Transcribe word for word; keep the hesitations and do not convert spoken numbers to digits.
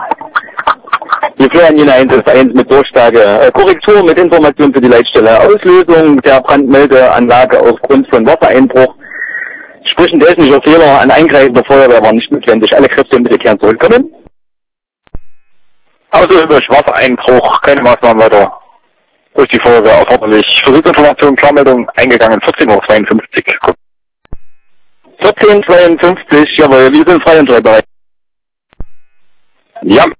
Die Florianina eins ist eins mit Durchsage. Äh, Korrektur mit Information für die Leitstelle. Auslösung der Brandmeldeanlage aufgrund von Wassereinbruch. Sprich ein technischer Fehler. An Eingreifen der Feuerwehr war nicht notwendig. Alle Kräfte bitte kehren zurückkommen. Auslösung durch Wassereinbruch. Keine Maßnahmen weiter. Durch die Feuerwehr erforderlich. Versuchsinformation, Klarmeldung eingegangen. vierzehn Uhr zweiundfünfzig. vierzehn Uhr zweiundfünfzig. Jawohl, wir sind frei und bereit. Ja.